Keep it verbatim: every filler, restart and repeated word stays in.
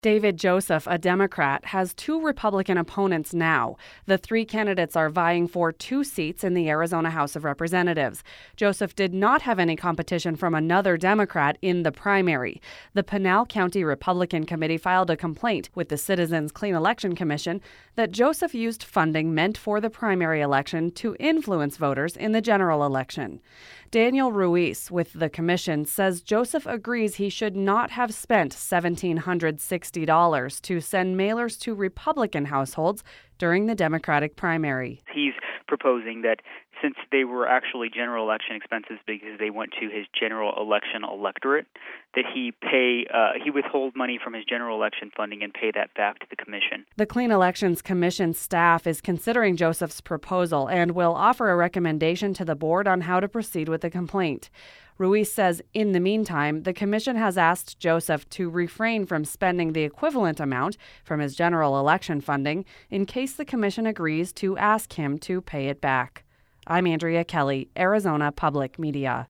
David Joseph, a Democrat, has two Republican opponents now. The three candidates are vying for two seats in the Arizona House of Representatives. Joseph did not have any competition from another Democrat in the primary. The Pinal County Republican Committee filed a complaint with the Citizens Clean Election Commission that Joseph used funding meant for the primary election to influence voters in the general election. Daniel Ruiz with the commission says Joseph agrees he should not have spent one thousand seven hundred sixty dollars to send mailers to Republican households during the Democratic primary. He's proposing that since they were actually general election expenses because they went to his general election electorate, that he pay uh, he withhold money from his general election funding and pay that back to the commission. The Clean Elections Commission staff is considering Joseph's proposal and will offer a recommendation to the board on how to proceed with the complaint. Ruiz says in the meantime, the commission has asked Joseph to refrain from spending the equivalent amount from his general election funding in case the commission agrees to ask him to pay it back. I'm Andrea Kelly, Arizona Public Media.